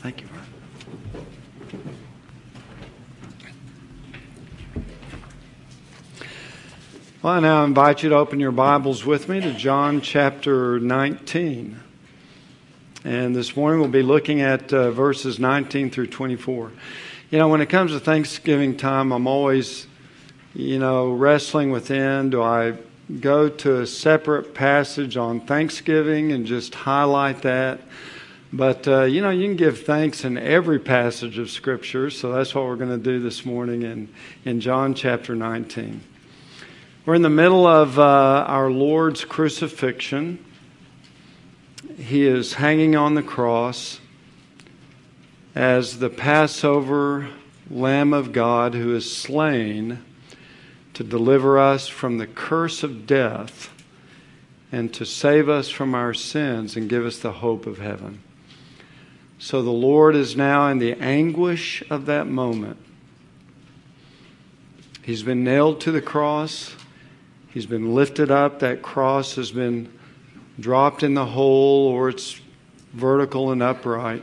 Thank you. Well, I now invite you to open your Bibles with me to John chapter 19. And this morning we'll be looking at verses 19 through 24. You know, when it comes to Thanksgiving time, I'm always, wrestling within. Do I go to a separate passage on Thanksgiving and just highlight that? But, you can give thanks in every passage of Scripture, so that's what we're going to do this morning in John chapter 19. We're in the middle of our Lord's crucifixion. He is hanging on the cross as the Passover Lamb of God who is slain to deliver us from the curse of death and to save us from our sins and give us the hope of heaven. So the Lord is now in the anguish of that moment. He's been nailed to the cross. He's been lifted up. That cross has been dropped in the hole, or it's vertical and upright.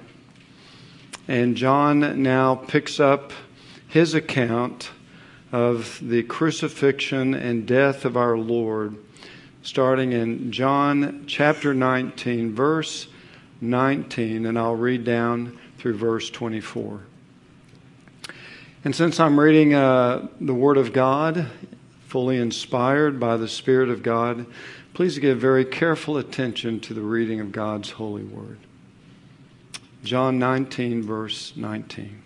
And John now picks up his account of the crucifixion and death of our Lord, starting in John chapter 19, verse 19, and I'll read down through verse 24. And since I'm reading the Word of God, fully inspired by the Spirit of God, please give very careful attention to the reading of God's holy Word. John 19, verse 19.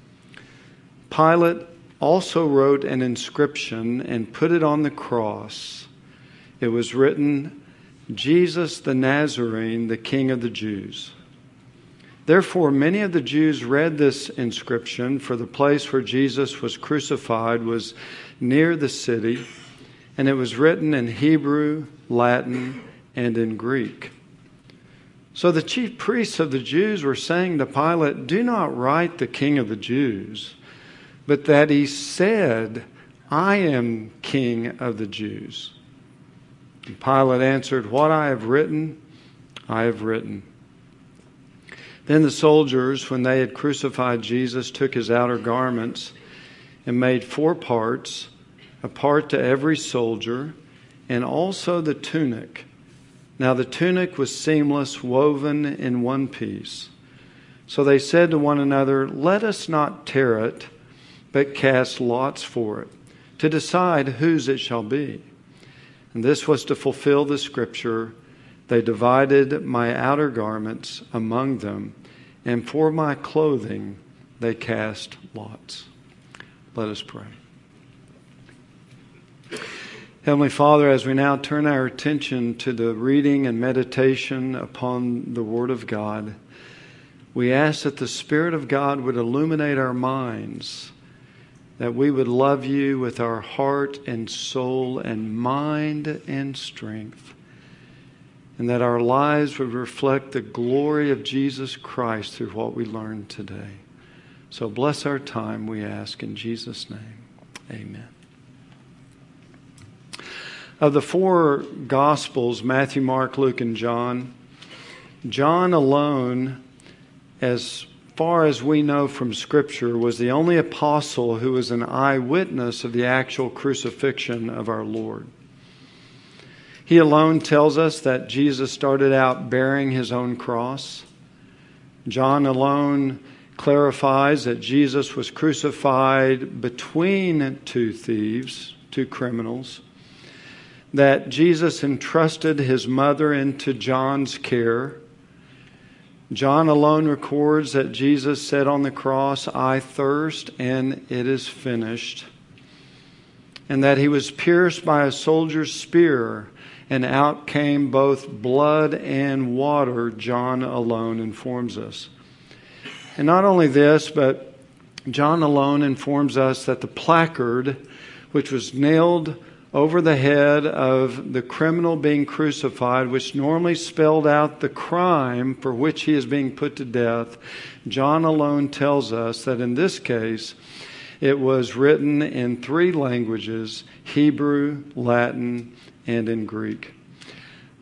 Pilate also wrote an inscription and put it on the cross. It was written, Jesus the Nazarene, the King of the Jews. Therefore, many of the Jews read this inscription, for the place where Jesus was crucified was near the city, and it was written in Hebrew, Latin, and in Greek. So the chief priests of the Jews were saying to Pilate, do not write the King of the Jews, but that he said, I am King of the Jews. And Pilate answered, what I have written, I have written. Then the soldiers, when they had crucified Jesus, took his outer garments and made 4 parts, a part to every soldier, and also the tunic. Now the tunic was seamless, woven in one piece. So they said to one another, let us not tear it, but cast lots for it, to decide whose it shall be. And this was to fulfill the scripture, they divided my outer garments among them, and for my clothing they cast lots. Let us pray. Heavenly Father, as we now turn our attention to the reading and meditation upon the Word of God, we ask that the Spirit of God would illuminate our minds, that we would love you with our heart and soul and mind and strength, and that our lives would reflect the glory of Jesus Christ through what we learned today. So bless our time, we ask in Jesus' name. Amen. Of the 4 Gospels, Matthew, Mark, Luke, and John, John alone, as far as we know from Scripture, was the only apostle who was an eyewitness of the actual crucifixion of our Lord. He alone tells us that Jesus started out bearing his own cross. John alone clarifies that Jesus was crucified between 2 thieves, 2 criminals, that Jesus entrusted his mother into John's care. John alone records that Jesus said on the cross, I thirst, and it is finished. And that he was pierced by a soldier's spear, and out came both blood and water, John alone informs us. And not only this, but John alone informs us that the placard, which was nailed over the head of the criminal being crucified, which normally spelled out the crime for which he is being put to death, John alone tells us that in this case, it was written in 3 languages, Hebrew, Latin, and in Greek.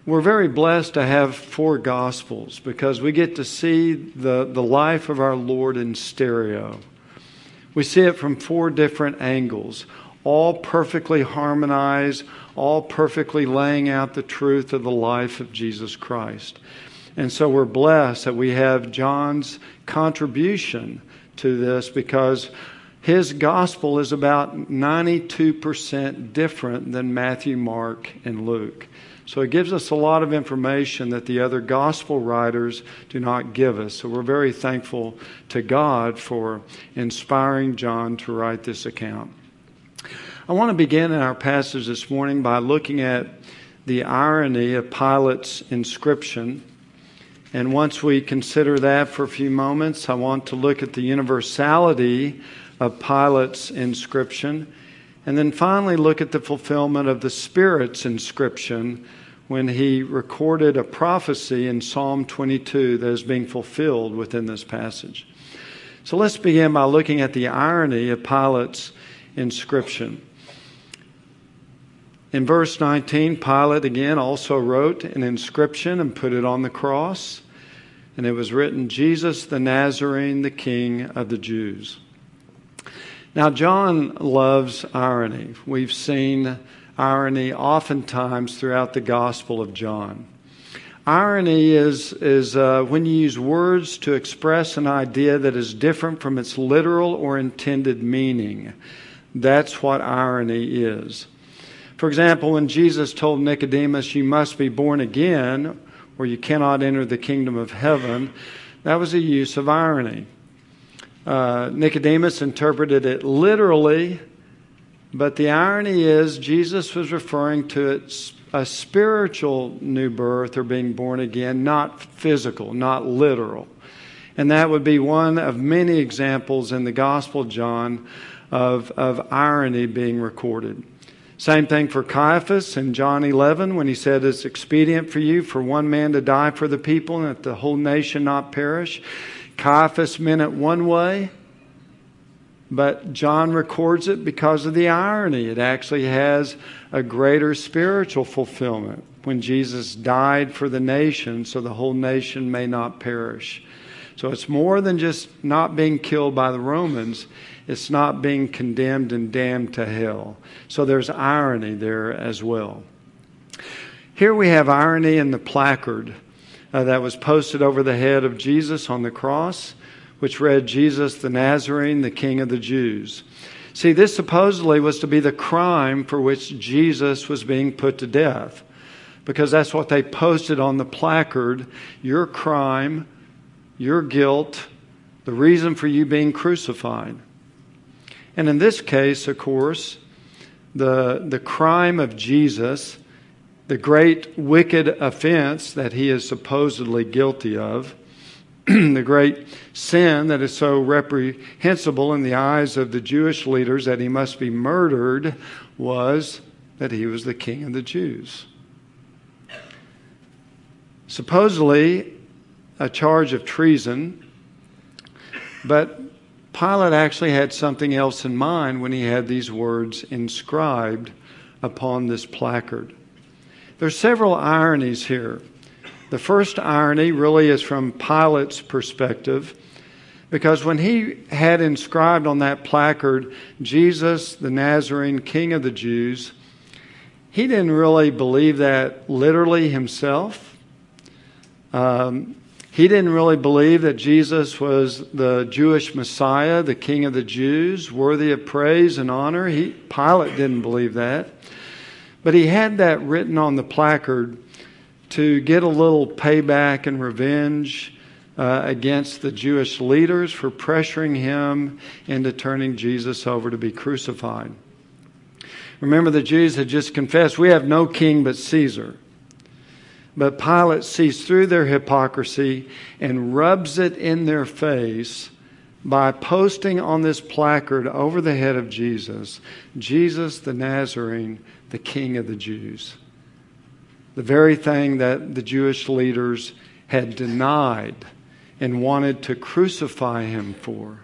We're very blessed to have 4 Gospels because we get to see the life of our Lord in stereo. We see it from 4 different angles, all perfectly harmonized, all perfectly laying out the truth of the life of Jesus Christ. And so we're blessed that we have John's contribution to this because his gospel is about 92% different than Matthew, Mark, and Luke. So it gives us a lot of information that the other gospel writers do not give us. So we're very thankful to God for inspiring John to write this account. I want to begin in our passage this morning by looking at the irony of Pilate's inscription. And once we consider that for a few moments, I want to look at the universality of Pilate's inscription. And then finally look at the fulfillment of the Spirit's inscription when he recorded a prophecy in Psalm 22 that is being fulfilled within this passage. So let's begin by looking at the irony of Pilate's inscription. In verse 19, Pilate again also wrote an inscription and put it on the cross. And it was written, Jesus the Nazarene, the King of the Jews. Now, John loves irony. We've seen irony oftentimes throughout the Gospel of John. Irony is when you use words to express an idea that is different from its literal or intended meaning. That's what irony is. For example, when Jesus told Nicodemus, you must be born again, or you cannot enter the kingdom of heaven, that was a use of irony. Nicodemus interpreted it literally, but the irony is Jesus was referring to a spiritual new birth or being born again, not physical, not literal. And that would be one of many examples in the Gospel of John of irony being recorded. Same thing for Caiaphas in John 11 when he said it's expedient for you for one man to die for the people and that the whole nation not perish. Caiaphas meant it one way, but John records it because of the irony. It actually has a greater spiritual fulfillment when Jesus died for the nation so the whole nation may not perish. So it's more than just not being killed by the Romans. It's not being condemned and damned to hell. So there's irony there as well. Here we have irony in the placard that was posted over the head of Jesus on the cross, which read, Jesus the Nazarene, the King of the Jews. See, this supposedly was to be the crime for which Jesus was being put to death, because that's what they posted on the placard, your crime, your guilt, the reason for you being crucified. And in this case, of course, the crime of Jesus, the great wicked offense that he is supposedly guilty of, the great sin that is so reprehensible in the eyes of the Jewish leaders that he must be murdered, was that he was the King of the Jews. Supposedly a charge of treason, but Pilate actually had something else in mind when he had these words inscribed upon this placard. There's several ironies here. The first irony really is from Pilate's perspective, because when he had inscribed on that placard, Jesus, the Nazarene, King of the Jews, he didn't really believe that literally himself. He didn't really believe that Jesus was the Jewish Messiah, the King of the Jews, worthy of praise and honor. Pilate didn't believe that. But he had that written on the placard to get a little payback and revenge against the Jewish leaders for pressuring him into turning Jesus over to be crucified. Remember, the Jews had just confessed, we have no king but Caesar. But Pilate sees through their hypocrisy and rubs it in their face by posting on this placard over the head of Jesus, Jesus the Nazarene, the King of the Jews. The very thing that the Jewish leaders had denied and wanted to crucify him for.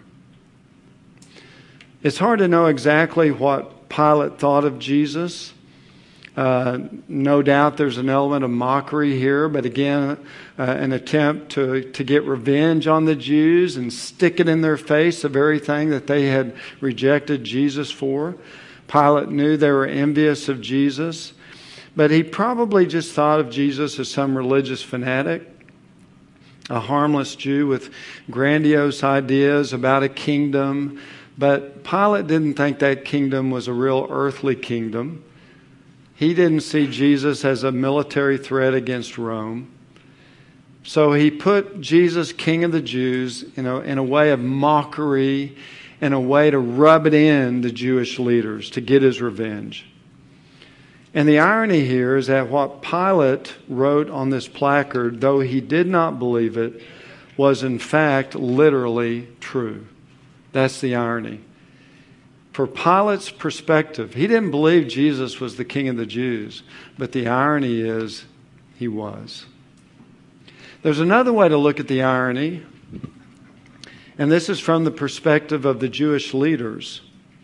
It's hard to know exactly what Pilate thought of Jesus. No doubt there's an element of mockery here, but again, an attempt to get revenge on the Jews and stick it in their face, the very thing that they had rejected Jesus for. Pilate knew they were envious of Jesus, but he probably just thought of Jesus as some religious fanatic, a harmless Jew with grandiose ideas about a kingdom. But Pilate didn't think that kingdom was a real earthly kingdom. He didn't see Jesus as a military threat against Rome. So he put Jesus, King of the Jews, in a way of mockery, in a way to rub it in the Jewish leaders, to get his revenge. And the irony here is that what Pilate wrote on this placard, though he did not believe it, was in fact literally true. That's the irony. For Pilate's perspective, he didn't believe Jesus was the King of the Jews, but the irony is he was. There's another way to look at the irony, and this is from the perspective of the Jewish leaders.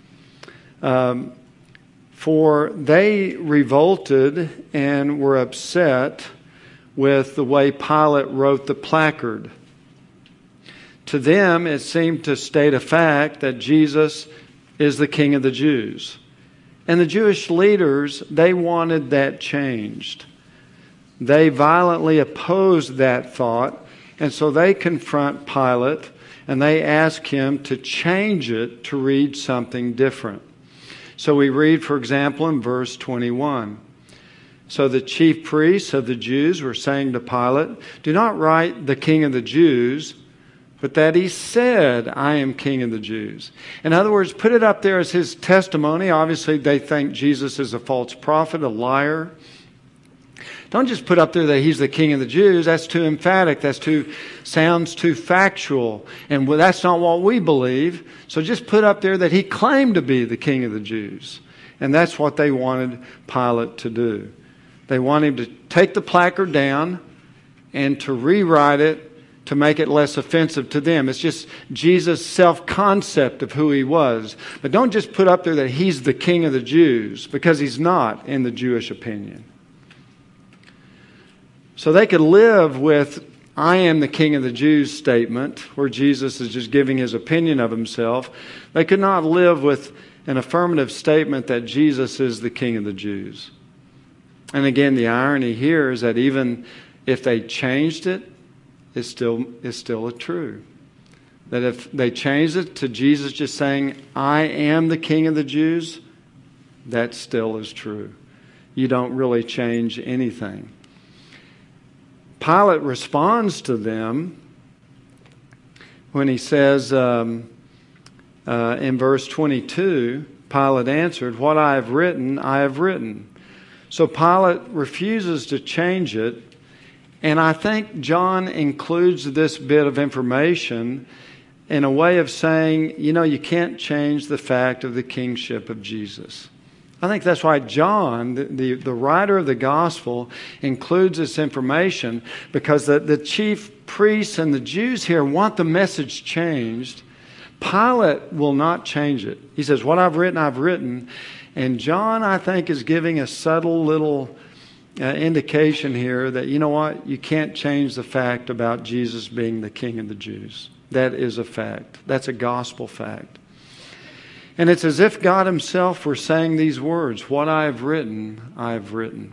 For they revolted and were upset with the way Pilate wrote the placard. To them, it seemed to state a fact that Jesus is the King of the Jews. And the Jewish leaders, they wanted that changed. They violently opposed that thought, and so they confront Pilate and they ask him to change it to read something different. So we read, for example, in verse 21. So the chief priests of the Jews were saying to Pilate, "Do not write the King of the Jews, but that he said, 'I am King of the Jews.'" In other words, put it up there as his testimony. Obviously, they think Jesus is a false prophet, a liar. Don't just put up there that he's the King of the Jews. That's too emphatic. Sounds too factual. And that's not what we believe. So just put up there that he claimed to be the King of the Jews. And that's what they wanted Pilate to do. They wanted him to take the placard down and to rewrite it to make it less offensive to them. It's just Jesus' self-concept of who he was. But don't just put up there that he's the King of the Jews, because he's not in the Jewish opinion. So they could live with "I am the King of the Jews" statement, where Jesus is just giving his opinion of himself. They could not live with an affirmative statement that Jesus is the King of the Jews. And again, the irony here is that even if they changed it, it's still true. That if they changed it to Jesus just saying, "I am the King of the Jews," that still is true. You don't really change anything. Pilate responds to them when he says in verse 22, Pilate answered, "What I have written, I have written." So Pilate refuses to change it. And I think John includes this bit of information in a way of saying, you can't change the fact of the kingship of Jesus. I think that's why John, the writer of the gospel, includes this information, because the chief priests and the Jews here want the message changed. Pilate will not change it. He says, "What I've written, I've written." And John, I think, is giving a subtle little indication here that, you know what, you can't change the fact about Jesus being the King of the Jews. That is a fact. That's a gospel fact. And it's as if God himself were saying these words, "What I have written, I have written."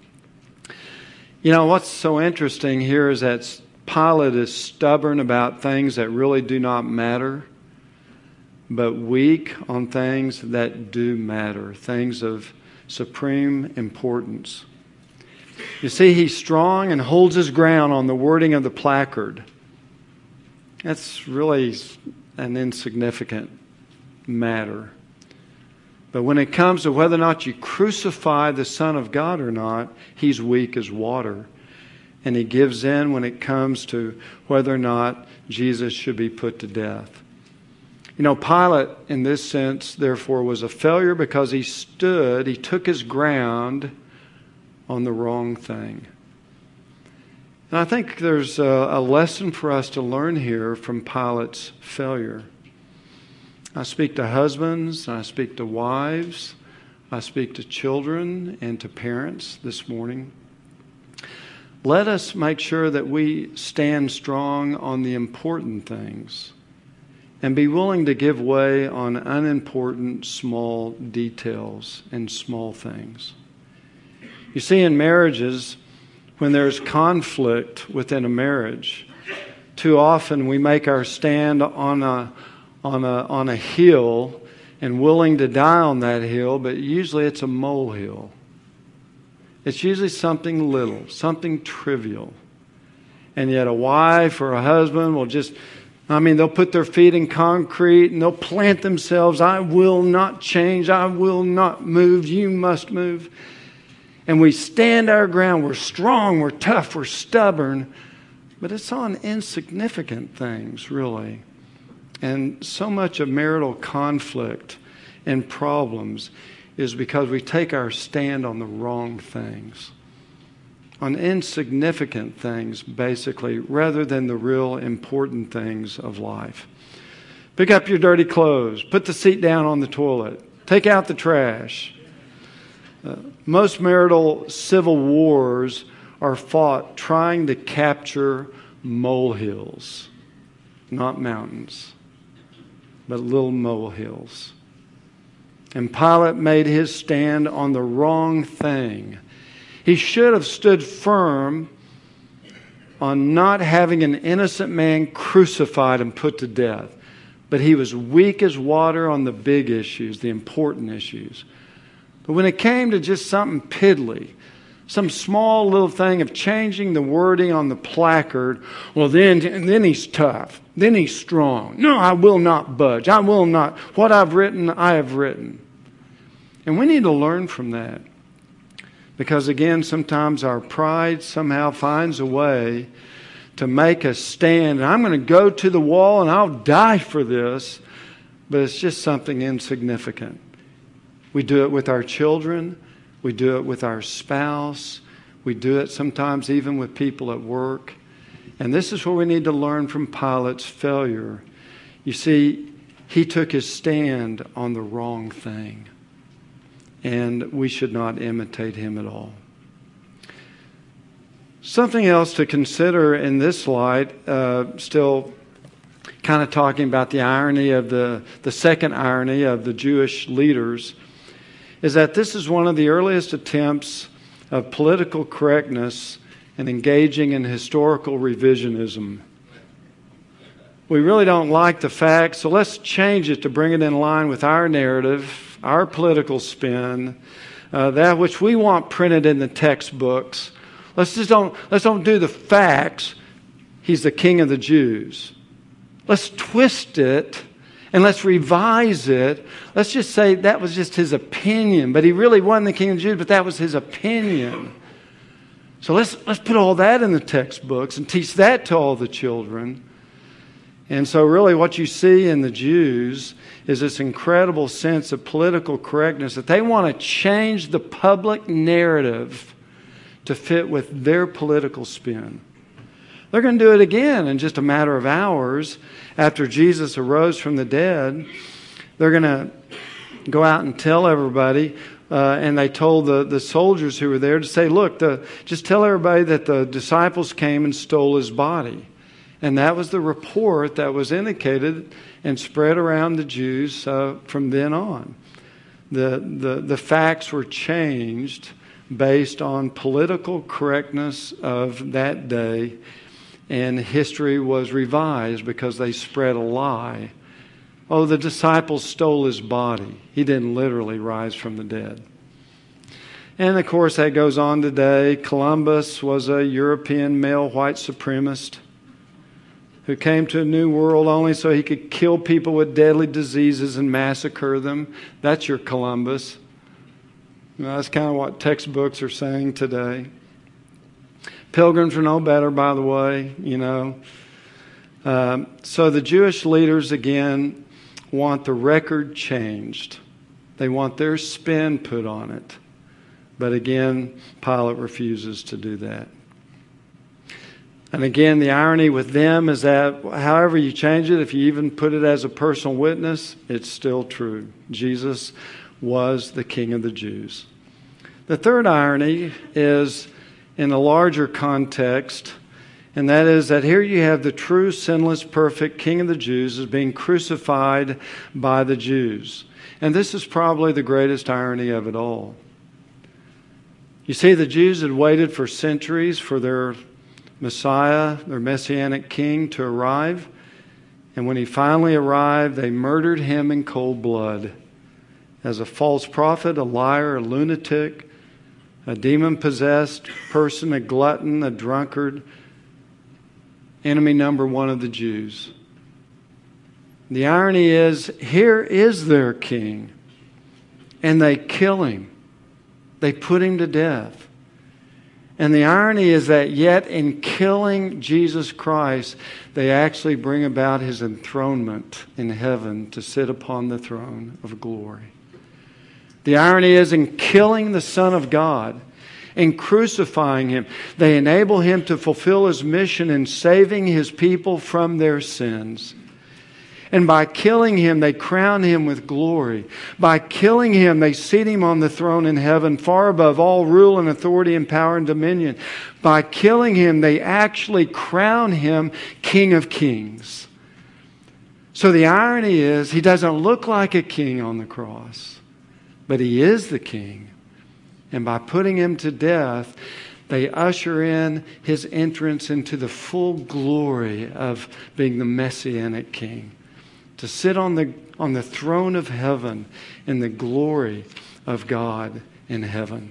What's so interesting here is that Pilate is stubborn about things that really do not matter, but weak on things that do matter, things of supreme importance. You see, he's strong and holds his ground on the wording of the placard. That's really an insignificant matter. But when it comes to whether or not you crucify the Son of God or not, he's weak as water. And he gives in when it comes to whether or not Jesus should be put to death. Pilate, in this sense, therefore, was a failure because he took his ground on the wrong thing. And I think there's a lesson for us to learn here from Pilate's failure. I speak to husbands, I speak to wives, I speak to children and to parents this morning. Let us make sure that we stand strong on the important things and be willing to give way on unimportant small details and small things. You see, in marriages, when there's conflict within a marriage, too often we make our stand on a hill and willing to die on that hill, but usually it's a molehill. It's usually something little, something trivial. And yet a wife or a husband will they'll put their feet in concrete and they'll plant themselves. I will not change. I will not move. You must move. And we stand our ground. We're strong. We're tough. We're stubborn. But it's on insignificant things, really. And so much of marital conflict and problems is because we take our stand on the wrong things, on insignificant things, basically, rather than the real important things of life. Pick up your dirty clothes. Put the seat down on the toilet. Take out the trash. Most marital civil wars are fought trying to capture molehills, not mountains, but little molehills. And Pilate made his stand on the wrong thing. He should have stood firm on not having an innocent man crucified and put to death. But he was weak as water on the big issues, the important issues. But when it came to just something piddly, some small little thing of changing the wording on the placard, well, then he's tough. Then he's strong. No, I will not budge. I will not. What I've written, I have written. And we need to learn from that. Because again, sometimes our pride somehow finds a way to make us stand. And I'm going to go to the wall and I'll die for this. But it's just something insignificant. We do it with our children. We do it with our spouse. We do it sometimes even with people at work. And this is where we need to learn from Pilate's failure. You see, he took his stand on the wrong thing. And we should not imitate him at all. Something else to consider in this light, still kind of talking about the irony of the second irony of the Jewish leaders, is that this is one of the earliest attempts of political correctness and engaging in historical revisionism. We really don't like the facts, so let's change it to bring it in line with our narrative, our political spin, that which we want printed in the textbooks. Let's don't do the facts. He's the King of the Jews. Let's twist it and let's revise it. Let's just say that was just his opinion, but he really wasn't the King of the Jews, but that was his opinion. So let's put all that in the textbooks and teach that to all the children. And so really what you see in the Jews is this incredible sense of political correctness, that they want to change the public narrative to fit with their political spin. They're going to do it again in just a matter of hours after Jesus arose from the dead. They're going to go out and tell everybody, and they told the soldiers who were there to say, look, just tell everybody that the disciples came and stole his body. And that was the report that was indicated and spread around the Jews from then on. The facts were changed based on political correctness of that day, and history was revised because they spread a lie. Oh, the disciples stole his body. He didn't literally rise from the dead. And of course, that goes on today. Columbus was a European male white supremacist who came to a new world only so he could kill people with deadly diseases and massacre them. That's your Columbus. That's kind of what textbooks are saying today. Pilgrims are no better, by the way, So the Jewish leaders, again, want the record changed. They want their spin put on it. But again, Pilate refuses to do that. And again, the irony with them is that however you change it, if you even put it as a personal witness, it's still true. Jesus was the King of the Jews. The third irony is in a larger context, and that is that here you have the true, sinless, perfect King of the Jews as being crucified by the Jews. And this is probably the greatest irony of it all. You see, the Jews had waited for centuries for their Messiah, their Messianic King, to arrive. And when he finally arrived, they murdered him in cold blood as a false prophet, a liar, a lunatic, a demon-possessed person, a glutton, a drunkard, enemy number one of the Jews. The irony is, here is their king, and they kill him. They put him to death. And the irony is that yet in killing Jesus Christ, they actually bring about his enthronement in heaven to sit upon the throne of glory. The irony is in killing the Son of God, in crucifying him, they enable him to fulfill his mission in saving his people from their sins. And by killing him, they crown him with glory. By killing him, they seat him on the throne in heaven, far above all rule and authority and power and dominion. By killing him, they actually crown him King of Kings. So the irony is, he doesn't look like a king on the cross, but he is the king. And by putting him to death, they usher in his entrance into the full glory of being the Messianic King, to sit on the throne of heaven in the glory of God in heaven.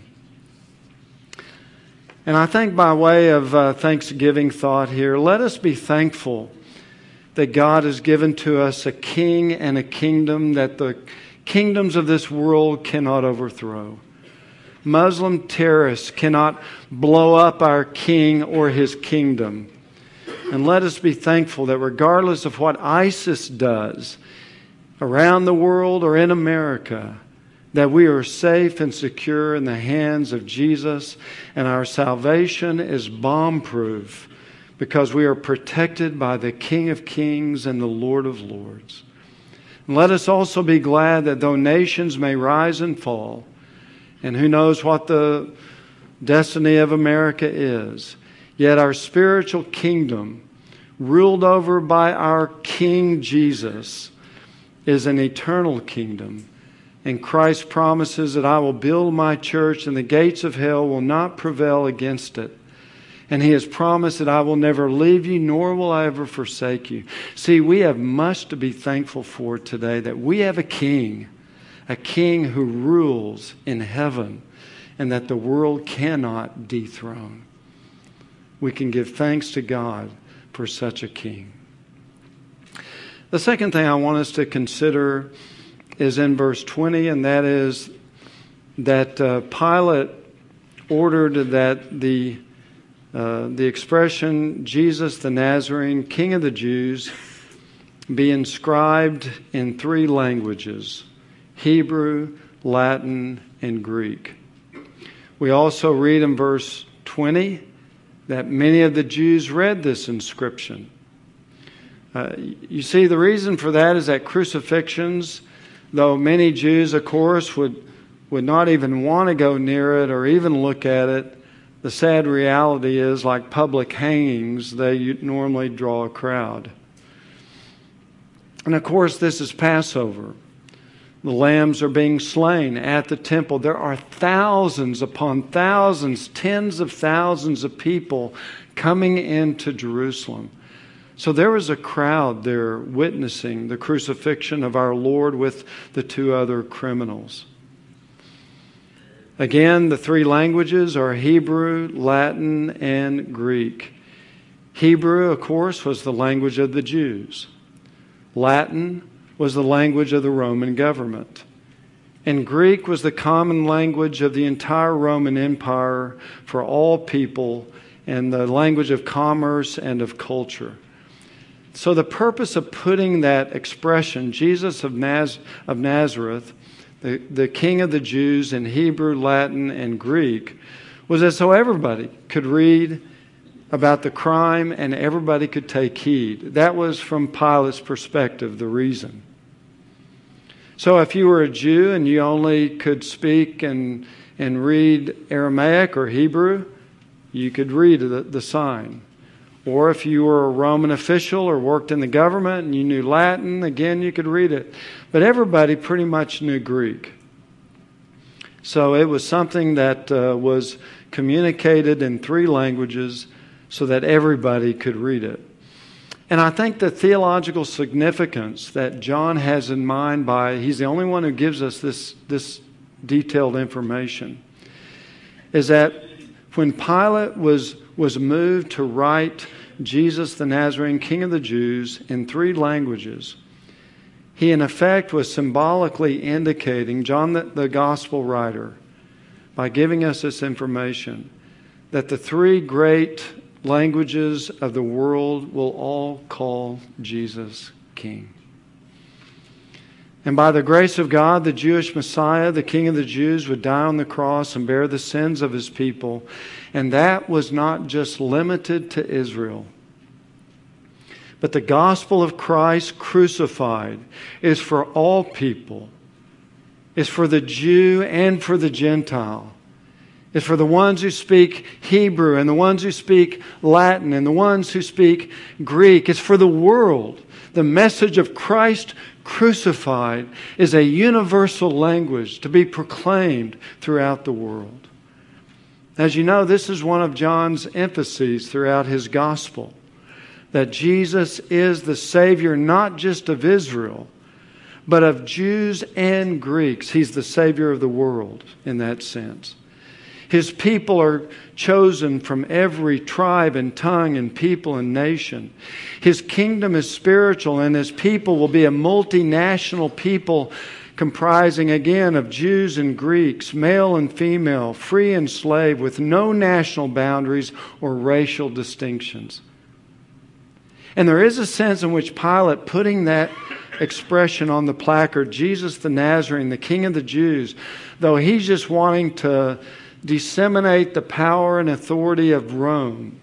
And I think by way of Thanksgiving thought here, let us be thankful that God has given to us a king and a kingdom that the kingdoms of this world cannot overthrow. Muslim terrorists cannot blow up our king or his kingdom. And let us be thankful that regardless of what ISIS does around the world or in America, that we are safe and secure in the hands of Jesus, and our salvation is bomb-proof because we are protected by the King of Kings and the Lord of Lords. And let us also be glad that though nations may rise and fall, and who knows what the destiny of America is, yet our spiritual kingdom, ruled over by our King Jesus, is an eternal kingdom. And Christ promises that I will build my church and the gates of hell will not prevail against it. And He has promised that I will never leave you, nor will I ever forsake you. See, we have much to be thankful for today, that we have a king who rules in heaven, and that the world cannot dethrone. We can give thanks to God for such a king. The second thing I want us to consider is in verse 20, and that is that Pilate ordered that the expression Jesus the Nazarene, King of the Jews, be inscribed in 3 languages: Hebrew, Latin, and Greek. We also read in verse 20 that many of the Jews read this inscription. You see, the reason for that is that crucifixions, though many Jews, of course, would not even want to go near it or even look at it, the sad reality is, like public hangings, they normally draw a crowd. And of course, this is Passover. The lambs are being slain at the temple. There are thousands upon thousands, tens of thousands of people coming into Jerusalem. So there was a crowd there witnessing the crucifixion of our Lord with the 2 other criminals. Again, the 3 languages are Hebrew, Latin, and Greek. Hebrew, of course, was the language of the Jews. Latin was the language of the Roman government. And Greek was the common language of the entire Roman Empire for all people, and the language of commerce and of culture. So the purpose of putting that expression, Jesus of Nazareth, the King of the Jews, in Hebrew, Latin, and Greek, was that so everybody could read about the crime and everybody could take heed. That was, from Pilate's perspective, the reason. So if you were a Jew and you only could speak and read Aramaic or Hebrew, you could read the sign. Or if you were a Roman official or worked in the government and you knew Latin, again, you could read it. But everybody pretty much knew Greek. So it was something that was communicated in 3 languages so that everybody could read it. And I think the theological significance that John has in mind he's the only one who gives us this detailed information, is that when Pilate was moved to write Jesus the Nazarene, King of the Jews, in 3 languages, he in effect was symbolically indicating, John the Gospel writer, by giving us this information, that the 3 great languages of the world will all call Jesus King. And by the grace of God, the Jewish Messiah, the King of the Jews, would die on the cross and bear the sins of His people. And that was not just limited to Israel. But the gospel of Christ crucified is for all people. It's for the Jew and for the Gentile. It's for the ones who speak Hebrew and the ones who speak Latin and the ones who speak Greek. It's for the world. The message of Christ crucified is a universal language to be proclaimed throughout the world. As you know, this is one of John's emphases throughout his gospel, that Jesus is the Savior not just of Israel, but of Jews and Greeks. He's the Savior of the world in that sense. His people are chosen from every tribe and tongue and people and nation. His kingdom is spiritual, and His people will be a multinational people comprising again of Jews and Greeks, male and female, free and slave, with no national boundaries or racial distinctions. And there is a sense in which Pilate, putting that expression on the placard, Jesus the Nazarene, the King of the Jews, though he's just wanting to disseminate the power and authority of Rome,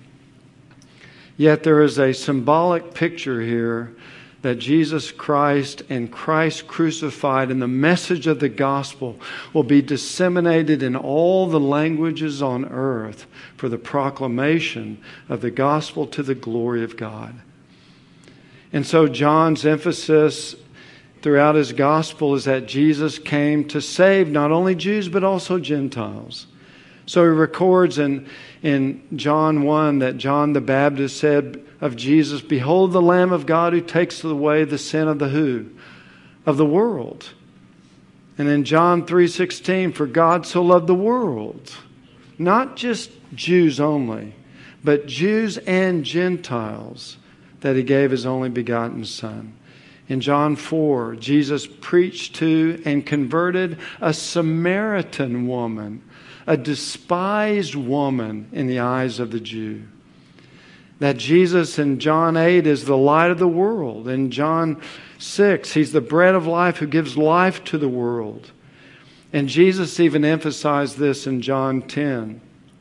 yet there is a symbolic picture here that Jesus Christ and Christ crucified and the message of the gospel will be disseminated in all the languages on earth for the proclamation of the gospel to the glory of God. And so John's emphasis throughout his gospel is that Jesus came to save not only Jews but also Gentiles. So he records in John 1 that John the Baptist said of Jesus, "Behold the Lamb of God who takes away the sin of the who? Of the world." And in John 3:16, "For God so loved the world," not just Jews only, but Jews and Gentiles, that He gave His only begotten Son. In John 4, Jesus preached to and converted a Samaritan woman, a despised woman in the eyes of the Jew. That Jesus in John 8 is the light of the world. In John 6, He's the bread of life who gives life to the world. And Jesus even emphasized this in John 10,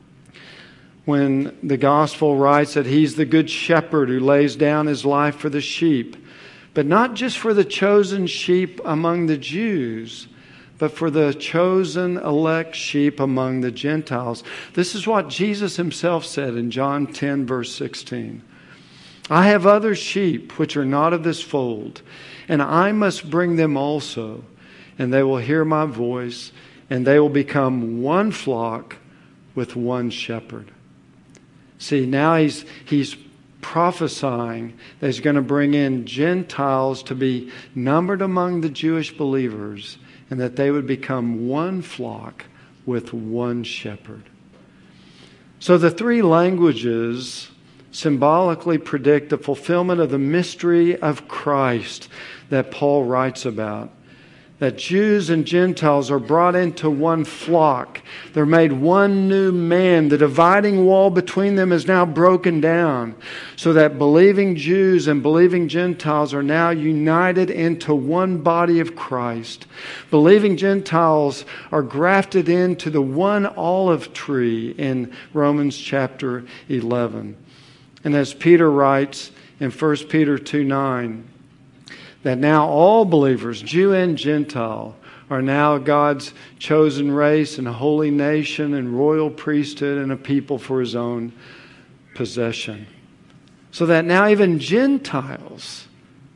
when the gospel writes that He's the good shepherd who lays down His life for the sheep. But not just for the chosen sheep among the Jews, but for the chosen elect sheep among the Gentiles. This is what Jesus Himself said in John 10, verse 16. "I have other sheep which are not of this fold, and I must bring them also, and they will hear my voice, and they will become one flock with one shepherd." See, now he's prophesying that He's going to bring in Gentiles to be numbered among the Jewish believers, and that they would become one flock with one shepherd. So the 3 languages symbolically predict the fulfillment of the mystery of Christ that Paul writes about. That Jews and Gentiles are brought into one flock. They're made one new man. The dividing wall between them is now broken down, so that believing Jews and believing Gentiles are now united into one body of Christ. Believing Gentiles are grafted into the one olive tree in Romans chapter 11. And as Peter writes in 1 Peter 2:9, that now all believers, Jew and Gentile, are now God's chosen race and a holy nation and royal priesthood and a people for His own possession. So that now even Gentiles,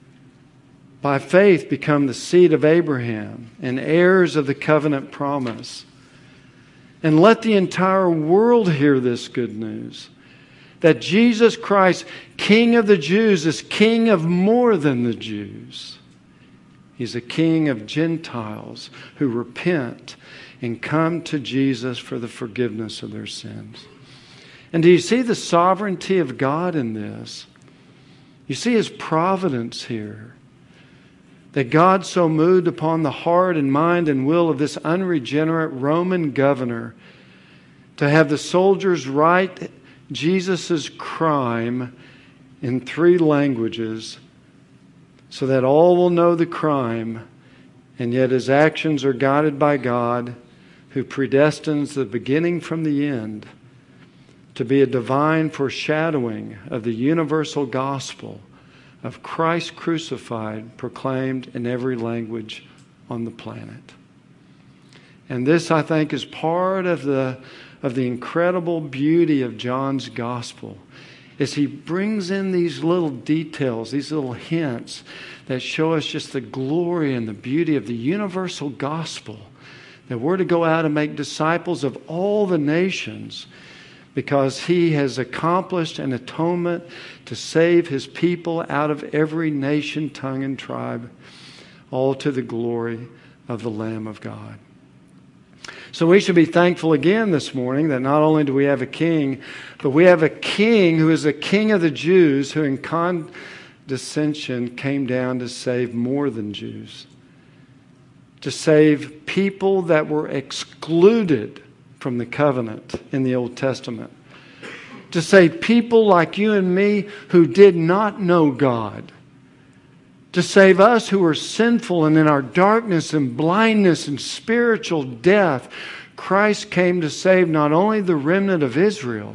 by faith, become the seed of Abraham and heirs of the covenant promise. And let the entire world hear this good news, that Jesus Christ, King of the Jews, is King of more than the Jews. He's a King of Gentiles who repent and come to Jesus for the forgiveness of their sins. And do you see the sovereignty of God in this? You see His providence here. That God so moved upon the heart and mind and will of this unregenerate Roman governor to have the soldiers write Jesus' crime in 3 languages so that all will know the crime, and yet His actions are guided by God, who predestines the beginning from the end to be a divine foreshadowing of the universal gospel of Christ crucified, proclaimed in every language on the planet. And this, I think, is part of the incredible beauty of John's gospel, is he brings in these little details, these little hints that show us just the glory and the beauty of the universal gospel, that we're to go out and make disciples of all the nations, because He has accomplished an atonement to save His people out of every nation, tongue, and tribe, all to the glory of the Lamb of God. So we should be thankful again this morning that not only do we have a King, but we have a King who is the King of the Jews, who in condescension came down to save more than Jews, to save people that were excluded from the covenant in the Old Testament, to save people like you and me who did not know God, to save us who were sinful and in our darkness and blindness and spiritual death. Christ came to save not only the remnant of Israel,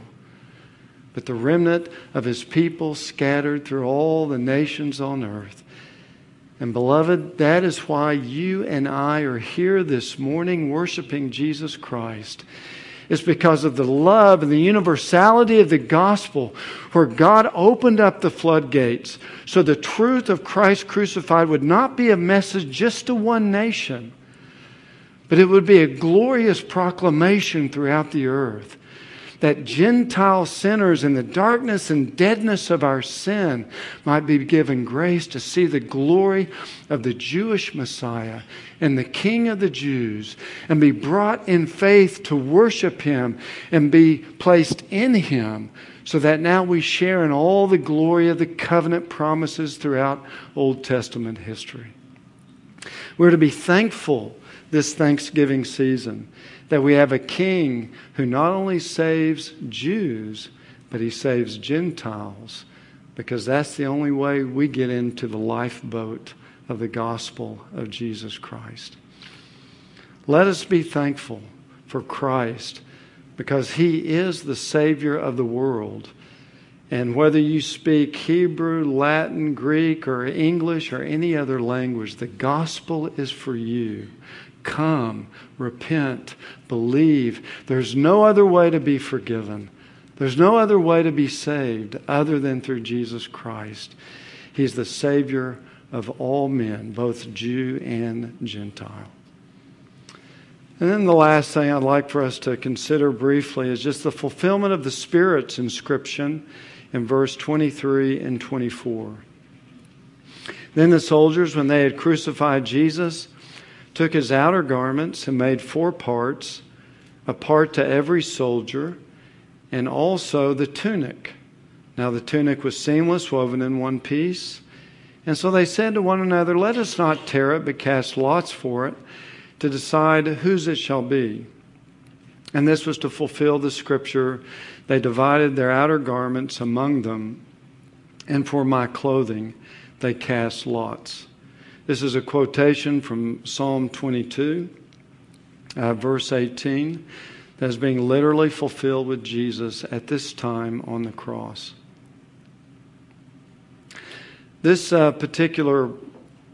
but the remnant of His people scattered through all the nations on earth. And beloved, that is why you and I are here this morning worshiping Jesus Christ. It's because of the love and the universality of the gospel, where God opened up the floodgates so the truth of Christ crucified would not be a message just to one nation, but it would be a glorious proclamation throughout the earth, that Gentile sinners in the darkness and deadness of our sin might be given grace to see the glory of the Jewish Messiah and the King of the Jews, and be brought in faith to worship Him and be placed in Him, so that now we share in all the glory of the covenant promises throughout Old Testament history. We're to be thankful this Thanksgiving season that we have a King who not only saves Jews, but He saves Gentiles, because that's the only way we get into the lifeboat of the gospel of Jesus Christ. Let us be thankful for Christ, because He is the Savior of the world. And whether you speak Hebrew, Latin, Greek, or English, or any other language, the gospel is for you. Come, repent, believe. There's no other way to be forgiven. There's no other way to be saved other than through Jesus Christ. He's the Savior of all men, both Jew and Gentile. And then the last thing I'd like for us to consider briefly is just the fulfillment of the Spirit's inscription in verse 23 and 24. Then the soldiers, when they had crucified Jesus, took His outer garments and made 4 parts, a part to every soldier, and also the tunic. Now the tunic was seamless, woven in one piece. And so they said to one another, "Let us not tear it, but cast lots for it, to decide whose it shall be." And this was to fulfill the scripture, "They divided their outer garments among them, and for my clothing they cast lots." This is a quotation from Psalm 22, verse 18, that is being literally fulfilled with Jesus at this time on the cross. This particular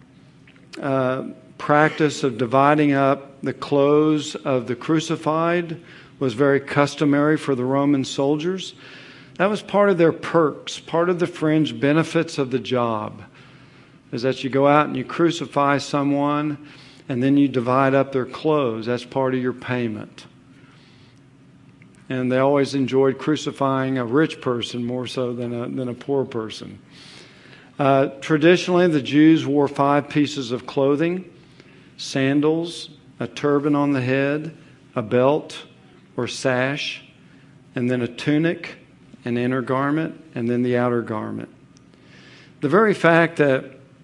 practice of dividing up the clothes of the crucified was very customary for the Roman soldiers. That was part of their perks, part of the fringe benefits of the job, is that you go out and you crucify someone and then you divide up their clothes. That's part of your payment. And they always enjoyed crucifying a rich person more so than a poor person. Traditionally, the Jews wore 5 pieces of clothing: sandals, a turban on the head, a belt or sash, and then a tunic, an inner garment, and then the outer garment. The very fact that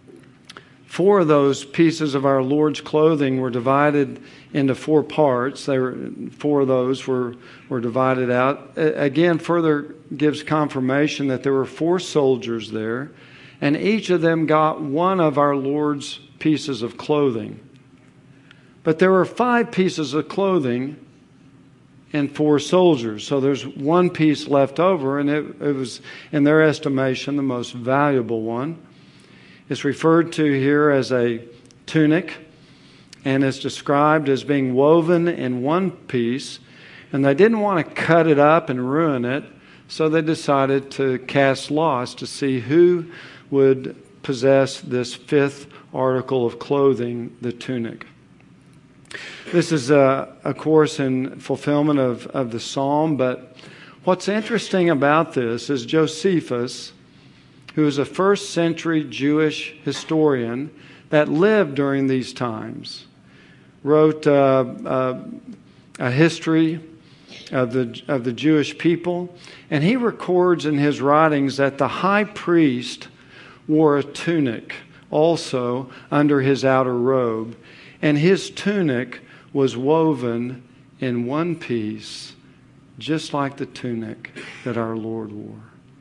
4 of those pieces of our Lord's clothing were divided into 4 parts, 4 of those were divided out, again further gives confirmation that there were 4 soldiers there, and each of them got one of our Lord's pieces of clothing. But there were 5 pieces of clothing and 4 soldiers. So there's 1 piece left over, and it was, in their estimation, the most valuable one. It's referred to here as a tunic, and it's described as being woven in 1 piece. And they didn't want to cut it up and ruin it, so they decided to cast lots to see who would possess this 5th article of clothing, the tunic. This is, of course, in fulfillment of the psalm, but what's interesting about this is Josephus, who is a 1st century Jewish historian that lived during these times, wrote a history of the Jewish people, and he records in his writings that the high priest wore a tunic also under his outer robe, and his tunic was woven in 1 piece, just like the tunic that our Lord wore.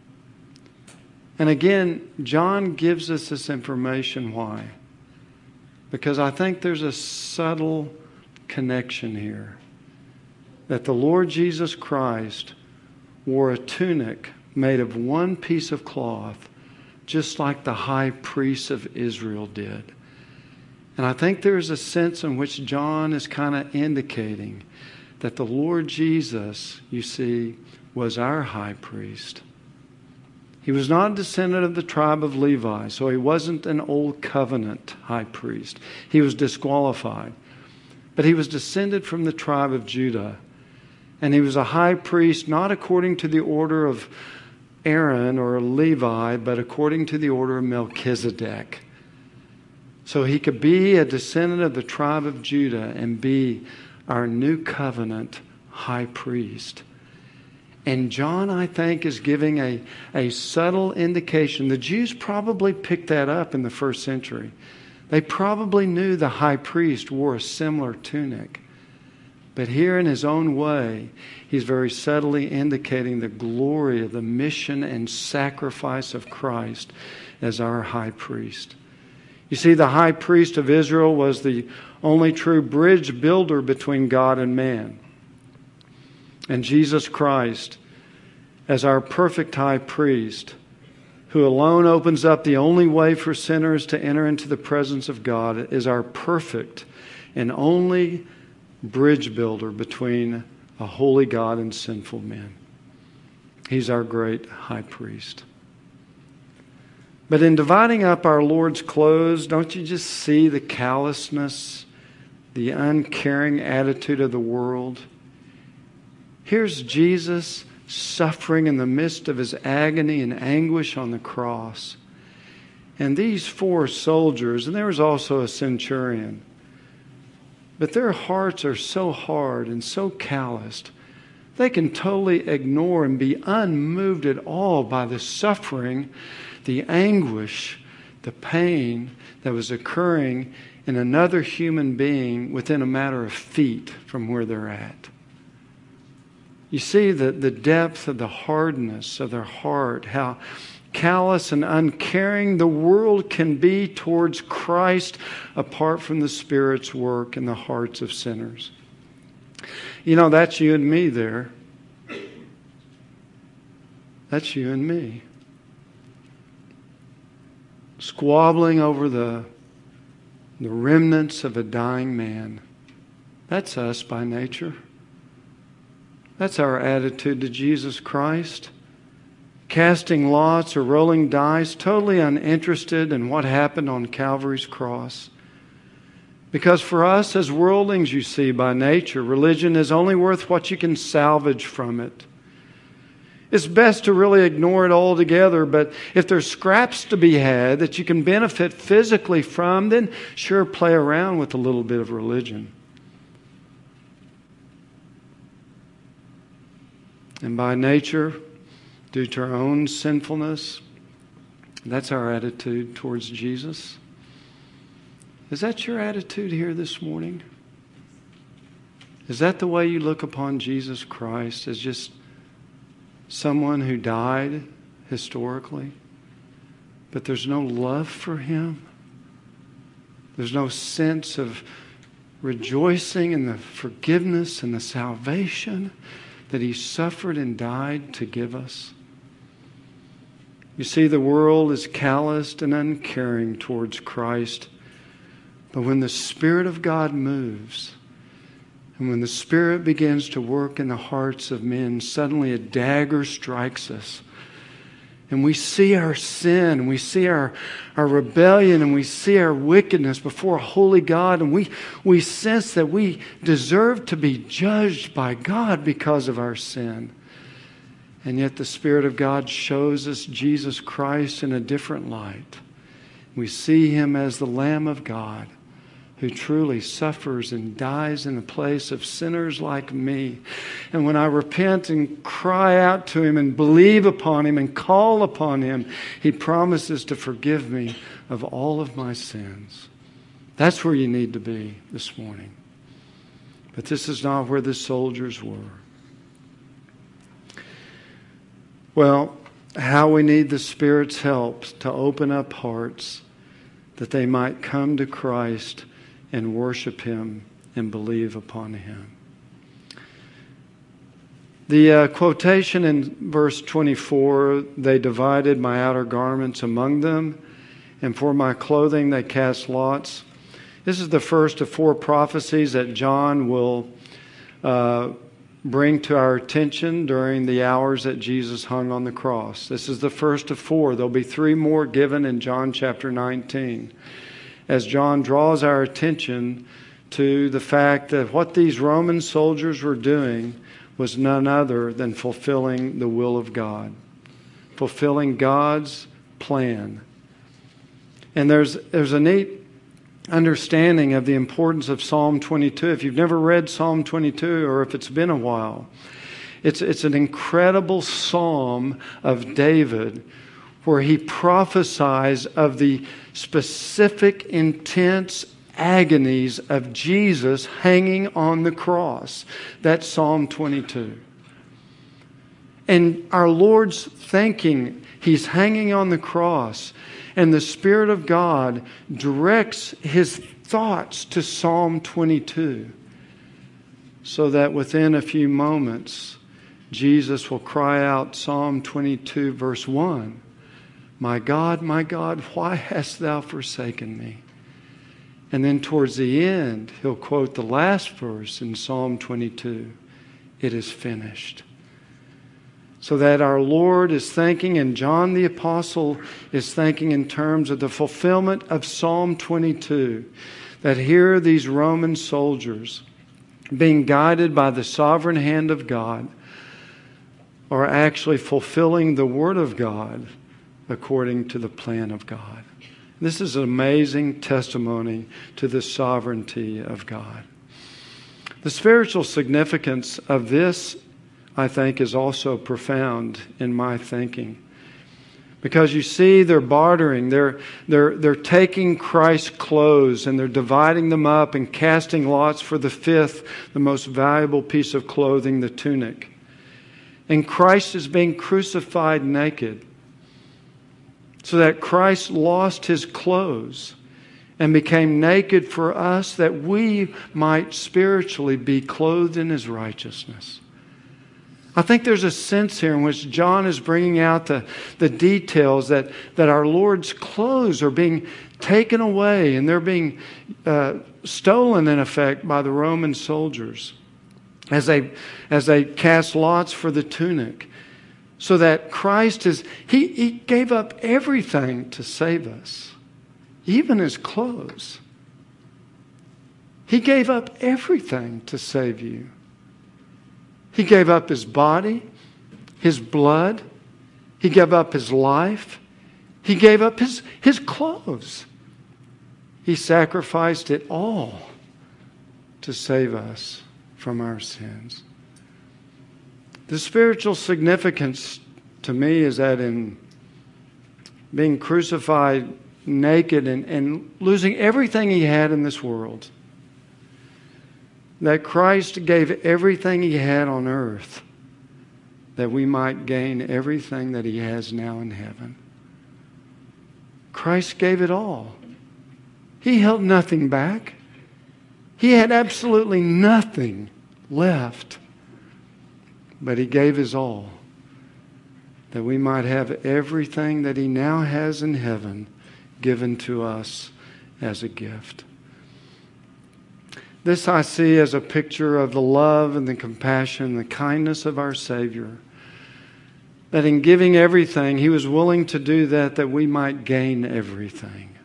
And again, John gives us this information. Why? Because I think there's a subtle connection here, that the Lord Jesus Christ wore a tunic made of 1 piece of cloth, just like the high priest of Israel did. And I think there's a sense in which John is kind of indicating that the Lord Jesus, you see, was our high priest. He was not a descendant of the tribe of Levi, so he wasn't an old covenant high priest. He was disqualified. But he was descended from the tribe of Judah. And he was a high priest not according to the order of Aaron or Levi, but according to the order of Melchizedek. So he could be a descendant of the tribe of Judah and be our new covenant high priest. And John, I think, is giving a subtle indication. The Jews probably picked that up in the 1st century. They probably knew the high priest wore a similar tunic. But here in his own way, he's very subtly indicating the glory of the mission and sacrifice of Christ as our high priest. You see, the high priest of Israel was the only true bridge builder between God and man. And Jesus Christ, as our perfect high priest, who alone opens up the only way for sinners to enter into the presence of God, is our perfect and only bridge builder between a holy God and sinful men. He's our great high priest. But in dividing up our Lord's clothes, don't you just see the callousness, the uncaring attitude of the world? Here's Jesus suffering in the midst of his agony and anguish on the cross. And these 4 soldiers, and there was also a centurion, but their hearts are so hard and so calloused, they can totally ignore and be unmoved at all by the suffering, the anguish, the pain that was occurring in another human being within a matter of feet from where they're at. You see the depth of the hardness of their heart, how callous and uncaring the world can be towards Christ apart from the Spirit's work in the hearts of sinners. You know, that's you and me there. That's you and me. Squabbling over the the remnants of a dying man. That's us by nature. That's our attitude to Jesus Christ. Casting lots or rolling dice, totally uninterested in what happened on Calvary's cross. Because for us as worldlings, you see, by nature, religion is only worth what you can salvage from it. It's best to really ignore it altogether, but if there's scraps to be had that you can benefit physically from, then sure, play around with a little bit of religion. And by nature, due to our own sinfulness, that's our attitude towards Jesus. Is that your attitude here this morning? Is that the way you look upon Jesus Christ, as just someone who died historically, but there's no love for Him? There's no sense of rejoicing in the forgiveness and the salvation that He suffered and died to give us? You see, the world is calloused and uncaring towards Christ. But when the Spirit of God moves, and when the Spirit begins to work in the hearts of men, suddenly a dagger strikes us. And we see our sin, and we see our rebellion, and we see our wickedness before a holy God, and we sense that we deserve to be judged by God because of our sin. And yet the Spirit of God shows us Jesus Christ in a different light. We see Him as the Lamb of God, who truly suffers and dies in the place of sinners like me. And when I repent and cry out to Him and believe upon Him and call upon Him, He promises to forgive me of all of my sins. That's where you need to be this morning. But this is not where the soldiers were. Well, how we need the Spirit's help to open up hearts that they might come to Christ and worship Him and believe upon Him. The quotation in verse 24, they divided my outer garments among them, and for my clothing they cast lots. This is the first of 4 prophecies that John will bring to our attention during the hours that Jesus hung on the cross. This is the first of 4. There'll be 3 more given in John chapter 19. As John draws our attention to the fact that what these Roman soldiers were doing was none other than fulfilling the will of God, fulfilling God's plan. And there's a neat understanding of the importance of Psalm 22. If you've never read Psalm 22, or if it's been a while, it's an incredible psalm of David where he prophesies of the specific, intense agonies of Jesus hanging on the cross. That's Psalm 22. And our Lord's thinking, He's hanging on the cross, and the Spirit of God directs His thoughts to Psalm 22, so that within a few moments, Jesus will cry out Psalm 22, verse 1, my God, why hast Thou forsaken me? And then towards the end, He'll quote the last verse in Psalm 22, it is finished. So that our Lord is thinking, and John the Apostle is thinking in terms of the fulfillment of Psalm 22, that here these Roman soldiers, being guided by the sovereign hand of God, are actually fulfilling the Word of God according to the plan of God. This is an amazing testimony to the sovereignty of God. The spiritual significance of this, I think, is also profound in my thinking. Because you see, they're bartering, they're taking Christ's clothes and they're dividing them up and casting lots for the 5th, the most valuable piece of clothing, the tunic. And Christ is being crucified naked, so that Christ lost His clothes and became naked for us, that we might spiritually be clothed in His righteousness. I think there's a sense here in which John is bringing out the details that our Lord's clothes are being taken away and they're being stolen, in effect, by the Roman soldiers as they cast lots for the tunic. So that Christ He gave up everything to save us, even His clothes. He gave up everything to save you. He gave up His body, His blood. He gave up His life. He gave up His clothes. He sacrificed it all to save us from our sins. The spiritual significance to me is that in being crucified naked and losing everything He had in this world, that Christ gave everything He had on earth that we might gain everything that He has now in heaven. Christ gave it all. He held nothing back. He had absolutely nothing left. But He gave His all that we might have everything that He now has in heaven given to us as a gift. This I see as a picture of the love and the compassion and the kindness of our Savior. That in giving everything, He was willing to do that we might gain everything.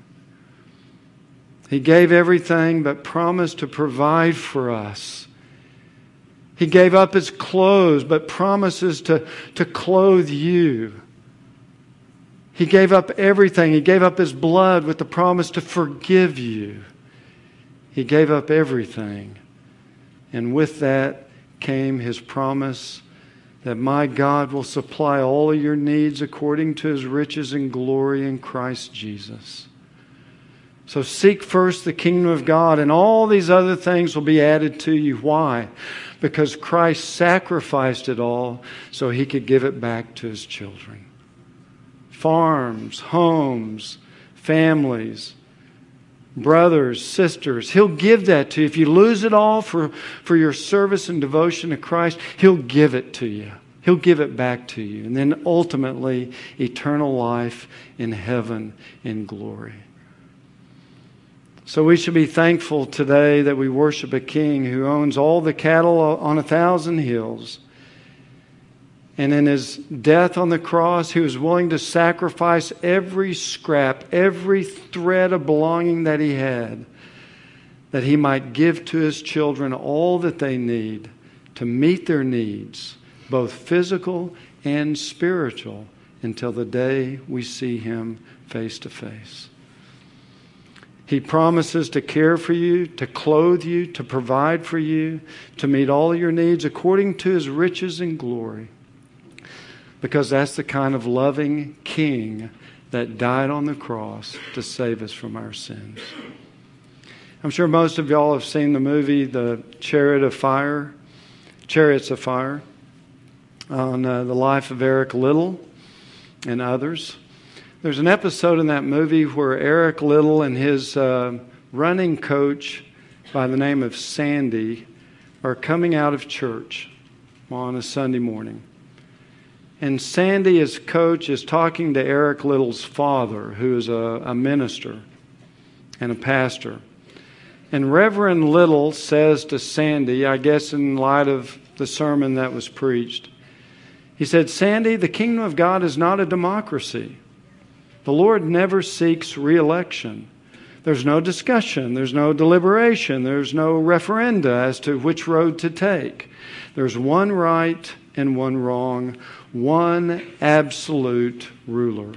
He gave everything but promised to provide for us. He gave up His clothes but promises to clothe you. He gave up everything. He gave up His blood with the promise to forgive you. He gave up everything. And with that came His promise that my God will supply all of your needs according to His riches and glory in Christ Jesus. So seek first the kingdom of God, and all these other things will be added to you. Why? Because Christ sacrificed it all so He could give it back to His children. Farms, homes, families, brothers, sisters. He'll give that to you. If you lose it all for your service and devotion to Christ, He'll give it to you. He'll give it back to you. And then ultimately, eternal life in heaven in glory. So we should be thankful today that we worship a King who owns all the cattle on 1,000 hills. And in His death on the cross, He was willing to sacrifice every scrap, every thread of belonging that He had, that He might give to His children all that they need to meet their needs, both physical and spiritual, until the day we see Him face to face. He promises to care for you, to clothe you, to provide for you, to meet all your needs according to His riches and glory. Because that's the kind of loving King that died on the cross to save us from our sins. I'm sure most of y'all have seen the movie The Chariots of Fire, on the life of Eric Liddell and others. There's an episode in that movie where Eric Liddell and his running coach by the name of Sandy are coming out of church on a Sunday morning. And Sandy, his coach, is talking to Eric Liddell's father, who is a minister and a pastor. And Reverend Liddell says to Sandy, I guess in light of the sermon that was preached, he said, Sandy, the kingdom of God is not a democracy. The Lord never seeks re-election. There's no discussion. There's no deliberation. There's no referenda as to which road to take. There's one right and one wrong, one absolute ruler.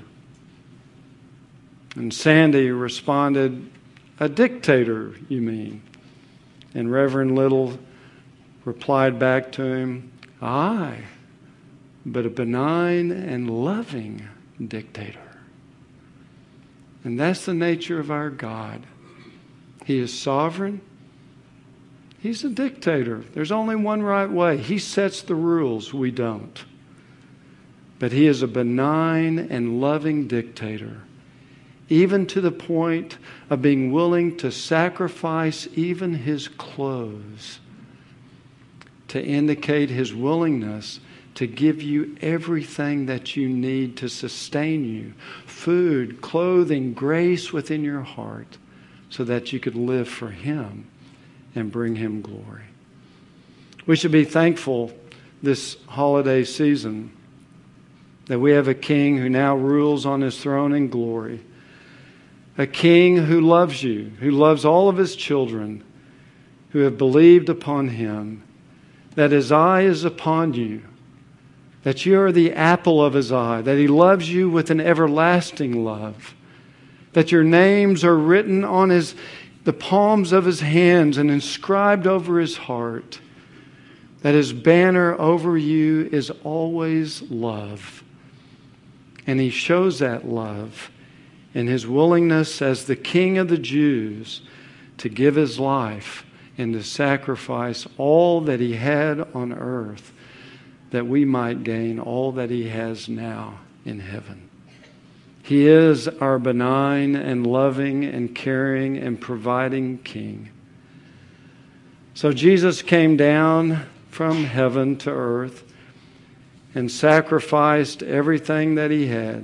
And Sandy responded, a dictator, you mean? And Reverend Liddell replied back to him, aye, but a benign and loving dictator. And that's the nature of our God. He is sovereign. He's a dictator. There's only one right way. He sets the rules. We don't. But He is a benign and loving dictator, even to the point of being willing to sacrifice even His clothes to indicate His willingness to give you everything that you need to sustain you. Food, clothing, grace within your heart, so that you could live for Him and bring Him glory. We should be thankful this holiday season that we have a King who now rules on His throne in glory. A King who loves you, who loves all of His children who have believed upon Him, that His eye is upon you, that you are the apple of His eye, that He loves you with an everlasting love, that your names are written on the palms of His hands and inscribed over His heart, that His banner over you is always love. And He shows that love in His willingness as the King of the Jews to give His life and to sacrifice all that He had on earth, that we might gain all that He has now in heaven. He is our benign and loving and caring and providing King. So Jesus came down from heaven to earth and sacrificed everything that He had.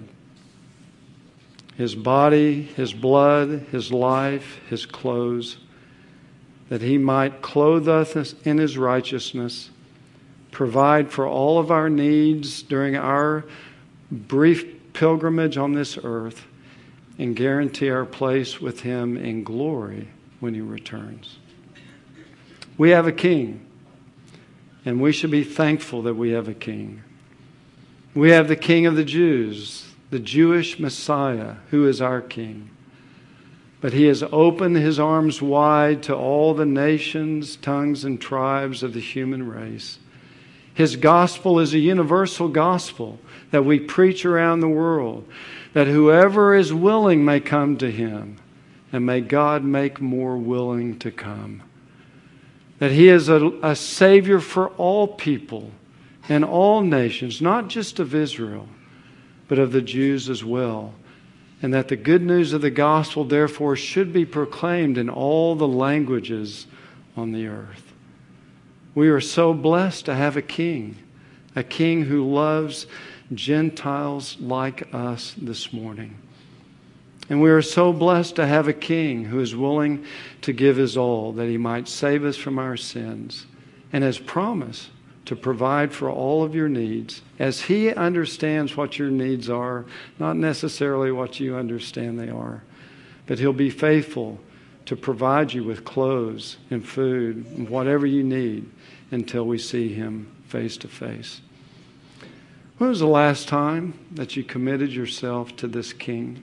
His body, His blood, His life, His clothes, that He might clothe us in His righteousness, provide for all of our needs during our brief pilgrimage on this earth, and guarantee our place with Him in glory when He returns. We have a King, and we should be thankful that we have a King. We have the King of the Jews, the Jewish Messiah, who is our King. But He has opened His arms wide to all the nations, tongues, and tribes of the human race. His gospel is a universal gospel that we preach around the world, that whoever is willing may come to Him, and may God make more willing to come. That He is a Savior for all people and all nations, not just of Israel, but of the Jews as well. And that the good news of the gospel, therefore, should be proclaimed in all the languages on the earth. We are so blessed to have a King who loves Gentiles like us this morning. And we are so blessed to have a King who is willing to give His all, that He might save us from our sins, and has promised to provide for all of your needs as He understands what your needs are, not necessarily what you understand they are. But He'll be faithful to provide you with clothes and food and whatever you need until we see Him face to face. When was the last time that you committed yourself to this King?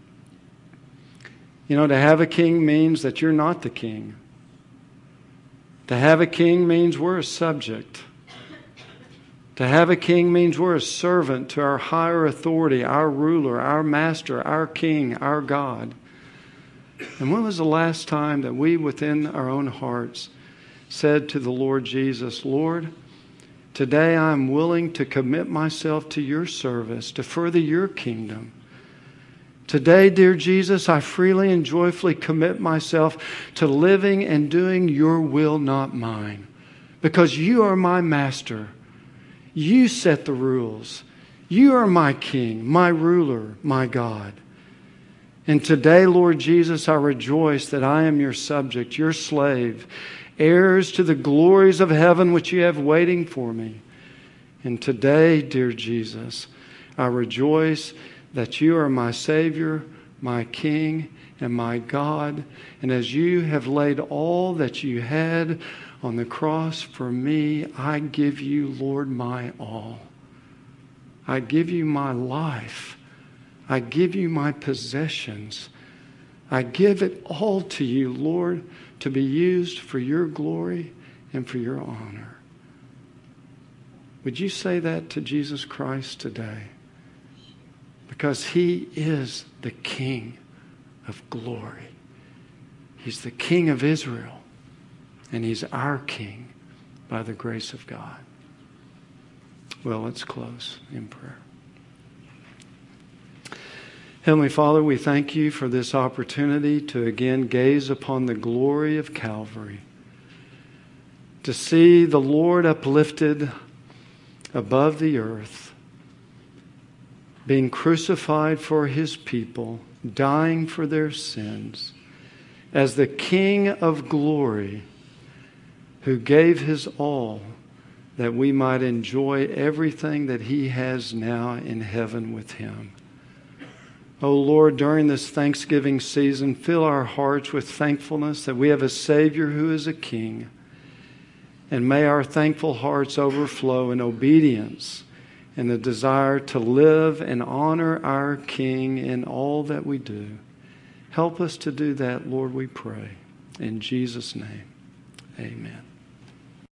You know, to have a King means that you're not the king. To have a king means we're a subject. To have a king means we're a servant to our higher authority, our ruler, our master, our king, our God. And when was the last time that we within our own hearts said to the Lord Jesus, Lord, today I'm willing to commit myself to your service, to further your kingdom. Today, dear Jesus, I freely and joyfully commit myself to living and doing your will, not mine. Because you are my master. You set the rules. You are my king, my ruler, my God. And today, Lord Jesus, I rejoice that I am your subject, your slave, heirs to the glories of heaven which you have waiting for me. And today, dear Jesus, I rejoice that you are my Savior, my King, and my God. And as you have laid all that you had on the cross for me, I give you, Lord, my all. I give you my life. I give you my possessions. I give it all to you, Lord, to be used for your glory and for your honor. Would you say that to Jesus Christ today? Because He is the King of glory. He's the King of Israel. And He's our King by the grace of God. Well, let's close in prayer. Heavenly Father, we thank you for this opportunity to again gaze upon the glory of Calvary. To see the Lord uplifted above the earth, being crucified for his people, dying for their sins, as the King of glory, who gave his all that we might enjoy everything that he has now in heaven with him. O Lord, during this Thanksgiving season, fill our hearts with thankfulness that we have a Savior who is a King. And may our thankful hearts overflow in obedience and the desire to live and honor our King in all that we do. Help us to do that, Lord, we pray. In Jesus' name, amen.